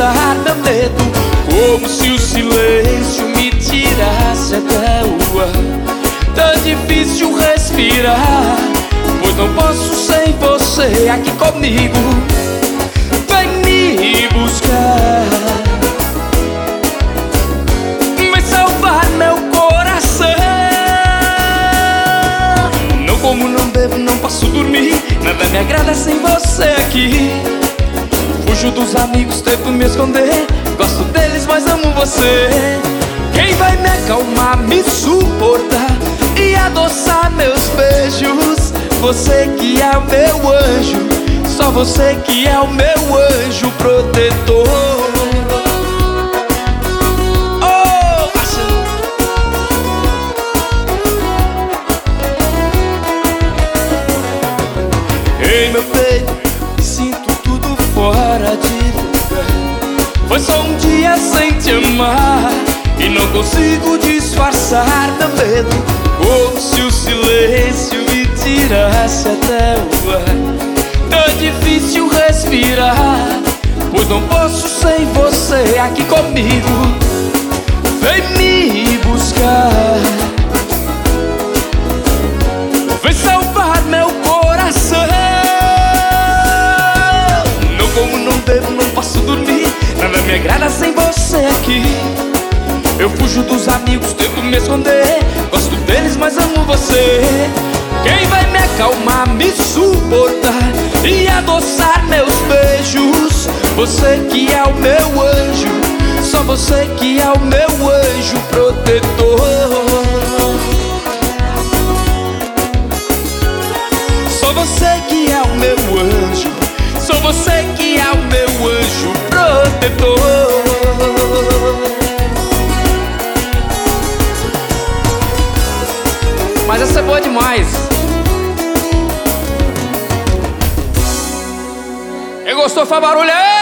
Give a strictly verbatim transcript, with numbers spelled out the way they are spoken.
disfarçar meu medo, como se o silêncio me tirasse até o ar. Tá difícil respirar, pois não posso sem você aqui comigo. Vem me buscar, vem salvar meu coração. Não como, não bebo, não posso dormir, nada me agrada sem você aqui. Fujo dos amigos, tento me esconder, gosto deles, mas amo você. Quem vai me acalmar, me suportar e adoçar meus beijos? Você que é o meu anjo, só você que é o meu anjo protetor. Oh, parceiro. Em meu peito sinto tudo fora de lugar. Foi só um dia sem te amar e não consigo disfarçar meu medo, como se o silêncio me tirasse até o ar. Tá difícil respirar, pois não posso sem você aqui comigo. Vem me buscar, vem salvar meu coração. Não como, não bebo, não posso dormir, nada me agrada sem você aqui. Eu fujo dos amigos, tento me esconder, gosto deles, mas amo você. Quem vai me acalmar, me suportar e adoçar meus beijos? Você que é o meu anjo, só você que é o meu anjo protetor. Só você que é o meu anjo, só você que é o meu anjo protetor. Mas essa é boa demais. Quem gostou, faz barulho aí!